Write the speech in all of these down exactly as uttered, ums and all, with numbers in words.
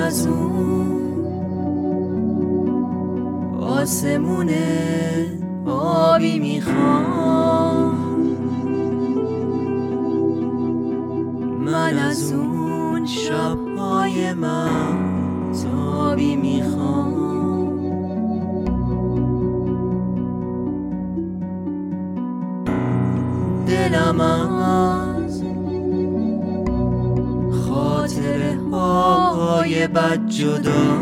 از اون آسمون آبی میخوام، من از اون شبهای مهتابی میخوام. دلم از خاطره های بد جدا،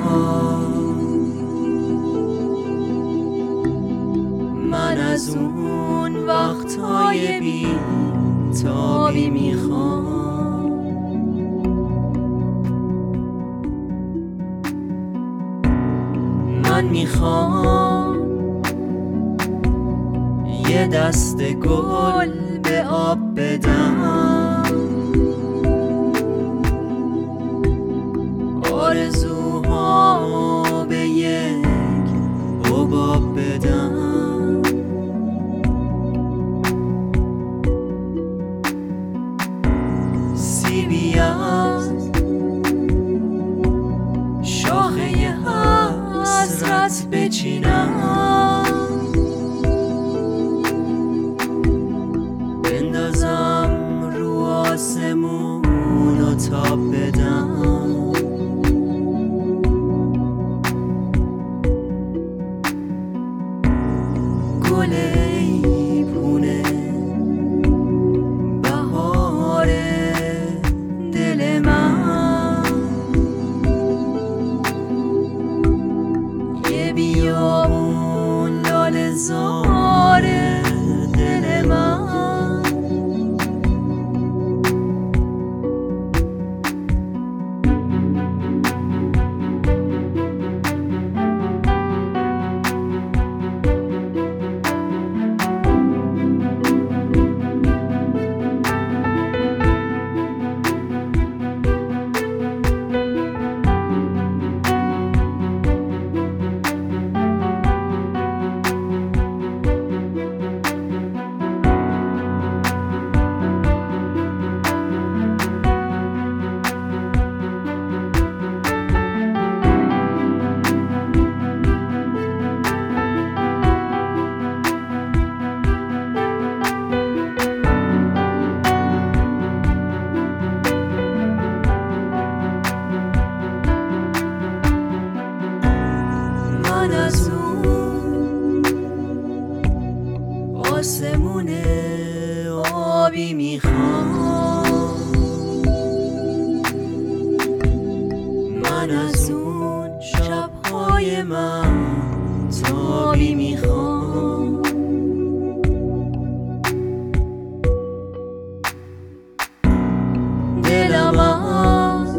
من از اون وقتهای بی تابی میخوام. من میخوام یه دست گل به آب بدم، آرزوها به یک حباب بدم. سیبی از شاخه حسرت بچینم، بندازم رو آسمون و تاب بدم. گل ایپونه بهار دل من، یه بیابون لاله زار دل من. من از اون آسمون آبی میخوام، من از اون شبهای مهتابی میخوام. دلم از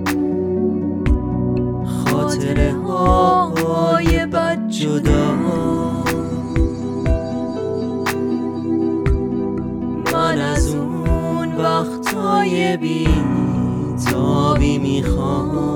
خاطره های بد جدا، من از اون وقتهای بی تابی میخوام.